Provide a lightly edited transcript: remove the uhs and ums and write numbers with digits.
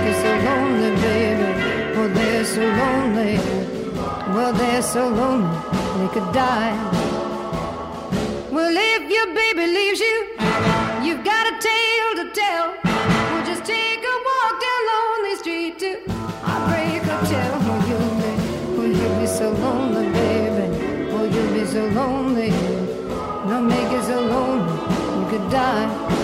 make it so lonely, baby. Oh, they're so lonely. Well, they're so lonely, they could die. Well, if your baby leaves you, you've got a tale to tell. Well, just take a walk down lonely street to Heartbreak Hotel. Oh, you'll be so lonely, baby. Oh, you'll be so lonely. They'll make you so lonely, you could die.